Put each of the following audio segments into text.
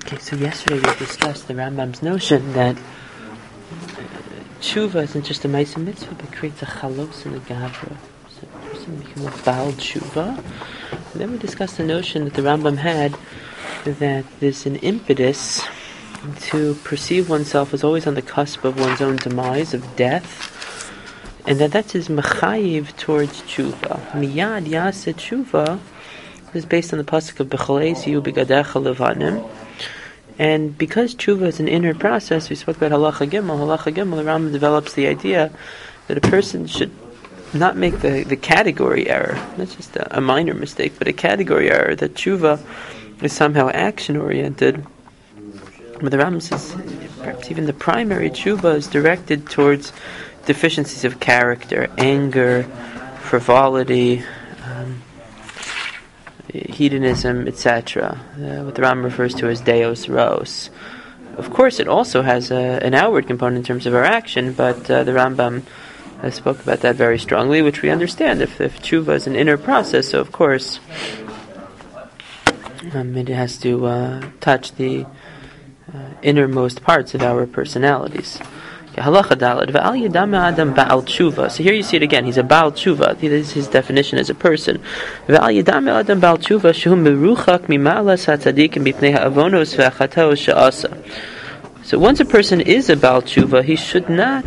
Okay, so yesterday we discussed the Rambam's notion that tshuva isn't just a ma'aseh mitzvah, but creates a chalos and a gavra. So a person becomes a baal tshuva. And then we discussed the notion that the Rambam had that there's an impetus to perceive oneself as always on the cusp of one's own demise, of death, and that's his mechayiv towards tshuva. Miyad yaseh tshuva is based on the pasuk of B'chalei ziyu b'gadecha levanim. And because tshuva is an inner process, we spoke about halacha gimel. Halacha gimel, the Rambam develops the idea that a person should not make the category error, not just a minor mistake, but a category error, that tshuva is somehow action-oriented. But the Rambam says perhaps even the primary tshuva is directed towards deficiencies of character, anger, frivolity, hedonism, etc. What the Rambam refers to as deos ros. Of course, it also has an outward component in terms of our action, but the Rambam spoke about that very strongly, which we understand. If tshuva is an inner process, so of course it has to touch the innermost parts of our personalities. Halacha daled ve'al yadam adam ba'al tshuva. So here you see it again. He's a ba'al tshuva. This is his definition as a person. Ve'al yadam adam ba'al tshuva shehu meruchak mima'alas hatzadikim b'pnei ha'avonos ve'achatos she'asa. So once a person is a ba'al tshuva, he should not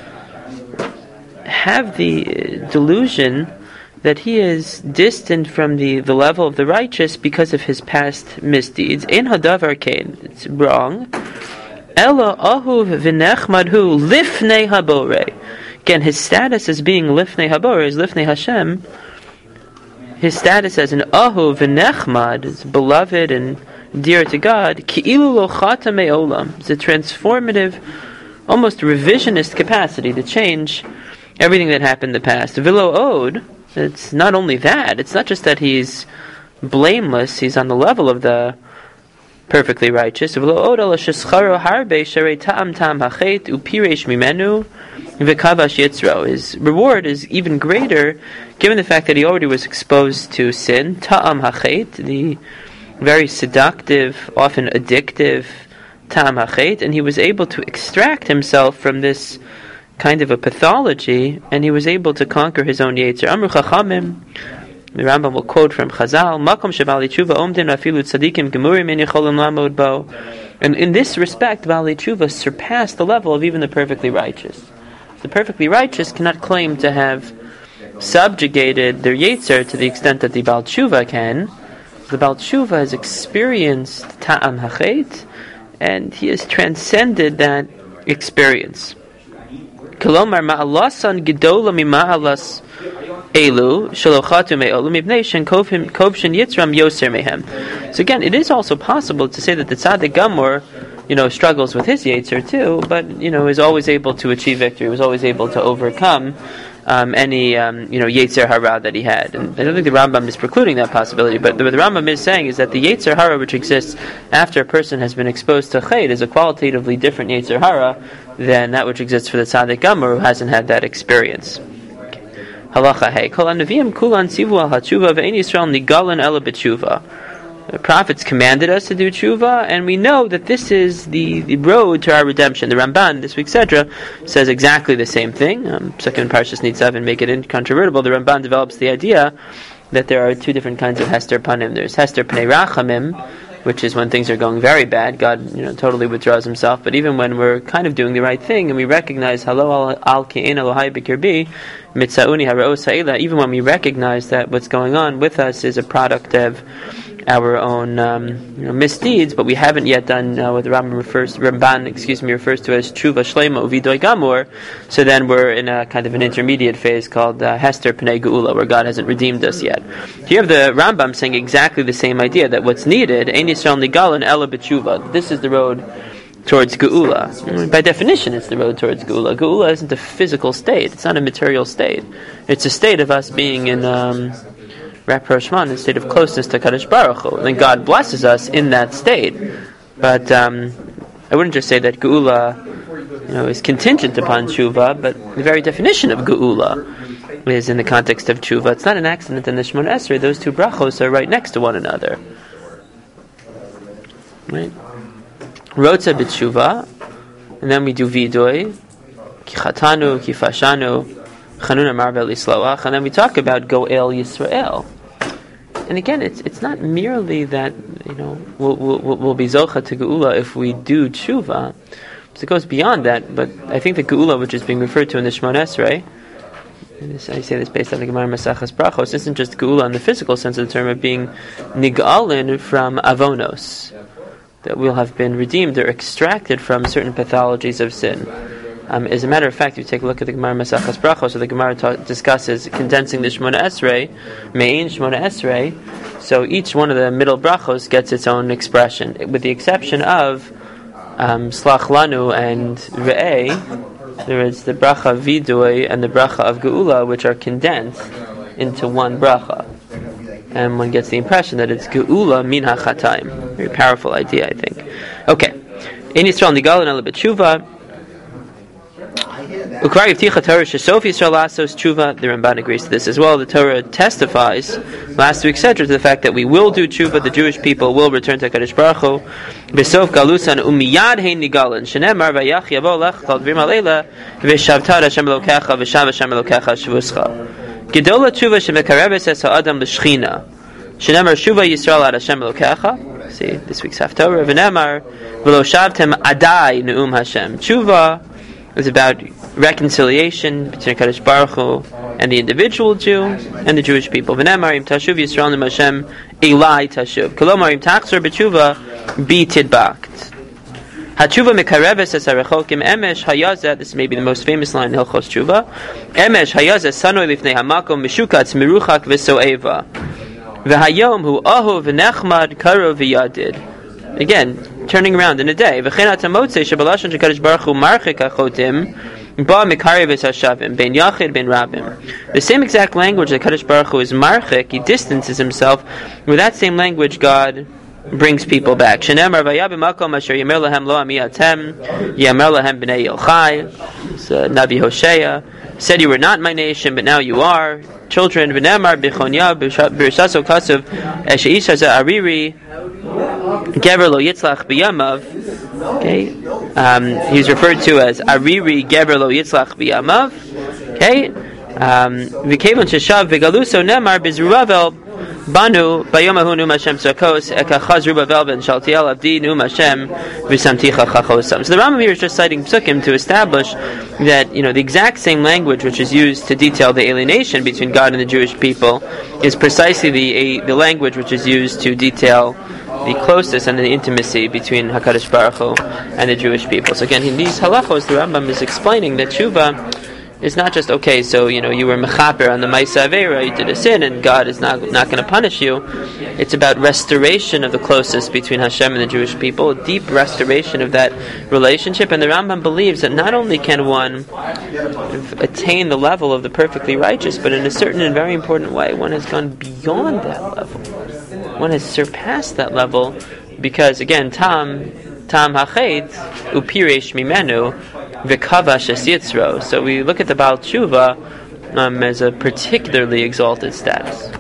have the delusion that he is distant from the level of the righteous because of his past misdeeds. Ein hadavar kein. It's wrong. Ella ahuv v'nechmadhu lifnei habore. Again, his status as being lifnei habore is lifnei Hashem. His status as an ahuv v'nechmad is beloved and dear to God. Ki'ilu lo chata me'olam. It's a transformative, almost revisionist capacity to change everything that happened in the past. V'lo od. It's not only that. It's not just that he's blameless. He's on the level of the perfectly righteous. His reward is even greater given the fact that he already was exposed to sin, ta'am hachet, the very seductive, often addictive ta'am hachet, and he was able to extract himself from this kind of a pathology, and he was able to conquer his own yetzer. Amru chachamim, the Rambam will quote from Chazal, Makom shebali tshuva omdin afilu tzadikim gemurim ein yecholim lamod bo. And in this respect, Bali tshuva surpassed the level of even the perfectly righteous. The perfectly righteous cannot claim to have subjugated their yetzer to the extent that the Bal tshuva can. The Bal tshuva has experienced ta'am hachet, and he has transcended that experience. Kolomar ma'alasan gedola mima'alas elu shalochatu me'olu mibnei shen kovshin yitzram yoser mehem. So again, it is also possible to say that the tzaddik gamor, struggles with his yetzer too, but is always able to achieve victory. Was always able to overcome any yetzer hara that he had. And I don't think the Rambam is precluding that possibility, but what the Rambam is saying is that the yetzer hara which exists after a person has been exposed to chayt is a qualitatively different yetzer hara than that which exists for the tzaddik gamor who hasn't had that experience. Halacha hey, kol hanavim kulan tzivu al hatshuva ve'ein Yisrael nigalan ela b'tshuva. The prophets commanded us to do tshuva, and we know that this is the road to our redemption. The Ramban, this week's Sedra, says exactly the same thing. Second Parshas Nitzav, and make it incontrovertible. The Ramban develops the idea that there are two different kinds of hester panim. There's hester pnei rachamim, which is when things are going very bad. God, totally withdraws himself. But even when we're kind of doing the right thing, and we recognize, Halo al ke'en Elohai b'kirbi, mitzauni hara'os ha'ela, even when we recognize that what's going on with us is a product of our own misdeeds, but we haven't yet done what the Ramban refers to as tshuva shlema uvidoy gamor. So then we're in a kind of an intermediate phase called hester pnei geula, where God hasn't redeemed us yet. Here you have the Rambam saying exactly the same idea, that what's needed, ein Yisrael nigalan ela b'tshuva. This is the road towards geula. By definition, it's the road towards geula. Geula isn't a physical state; it's not a material state. It's a state of us being in rapprochement, a state of closeness to Kadosh Baruch Hu. And then God blesses us in that state. But I wouldn't just say that geula, is contingent upon tshuva, but the very definition of geula is in the context of tshuva. It's not an accident in the Shemona Esrei. Those two brachos are right next to one another. Right? Rotza b'tshuva, and then we do vidui, ki chatanu, ki fashanu, chanuna marvel isloach, and then we talk about goel Yisrael. And again, it's not merely that we'll be zocha to geula if we do tshuva. So it goes beyond that. But I think the geula, which is being referred to in the Shemona Esrei, I say this based on the Gemara Masachas Brachos, isn't just geula in the physical sense of the term of being nigalin from avonos, that we'll have been redeemed or extracted from certain pathologies of sin. As a matter of fact, if you take a look at the Gemara Masachas Brachos, so the Gemara discusses condensing the Shemona Esrei, Mein Shemona Esrei, so each one of the middle brachos gets its own expression, with the exception of Slach Lanu and Re'eh. There is the bracha of Vidui and the bracha of Geula, which are condensed into one bracha. And one gets the impression that it's Geula min ha'chatayim. Very powerful idea, I think. Okay. In Yisrael Nigalan ala b'tshuva. Ukvar yivticha Torah shesof Yisrael lasos tshuva. The Ramban agrees to this as well. The Torah testifies, last week, etc., to the fact that we will do tshuva. The Jewish people will return to HaKadosh Baruch Hu. B'sof galusan umiyad hein nigalan. Shenemar vayach yavo lech tal dvim alela v'shavtar Hashem elokecha v'shav Hashem elokecha shvuscha. Gedola tshuva shemekareves es ha'adam l'shchina. Shenemar shuva Yisrael ad Hashem elokecha. See, this week's Haftorah. V'nemar v'lo shavtem adai ne'um Hashem. Tshuva is about reconciliation between HaKadosh Baruch Hu and the individual Jew and the Jewish people. V'nemar im tashuv Yisrael nem Hashem elai tashuv. Kolomar im tachzor b'tshuva bi tidbakt. HaTshuva mekareves es harechokim emesh hayazet. This may be the most famous line in Hilchos Tshuva. Emesh hayazet sanoi lifnei hamakom mishukatz miruchak v'so'eva. V'hayom hu ahu v'nechmad karo v'yadid. Again, turning around in a day. V'chenat hamotzei shebalashon shekadosh baruch hu marchik achotim ba mekareves hashavim ben yachid ben rabim. The same exact language that Kadosh Baruch Hu is marchik, he distances himself. With that same language, God brings people back. Shenemar vayabim makom asher yamer lahem lo amiyatem yamer lahem b'nei Yochai. Nabi Hosea said, you were not my nation, but now you are. Children, v'nemar b'chonya b'rishaso kasav eshe'ish hazeh ariri gever lo yitzlach b'yamav. Okay, he's referred to as ariri gever lo yitzlach b'yamav. Okay, v'kevon sheshav v'galuso nemar b'Zerubbabel Banu Bayomahu Num Hashem Sarkos Ekachaz Rubavel Ben Shaltiel Abdi Num Hashem V'Samticha Chachosam. So the Rambam here is just citing Psukim to establish that the exact same language which is used to detail the alienation between God and the Jewish people is precisely the language which is used to detail the closeness and the intimacy between HaKadosh Baruch Hu and the Jewish people. So again, in these halachos, the Rambam is explaining that tshuva is not just, okay, so, you were mechaper on the Maisa Aveira, you did a sin, and God is not going to punish you. It's about restoration of the closeness between Hashem and the Jewish people, a deep restoration of that relationship. And the Rambam believes that not only can one attain the level of the perfectly righteous, but in a certain and very important way, one has gone beyond that level. One has surpassed that level, because, again, Tam hachet upiresh mimenu v'kavash es yitzro. So we look at the Baal Tshuva as a particularly exalted status.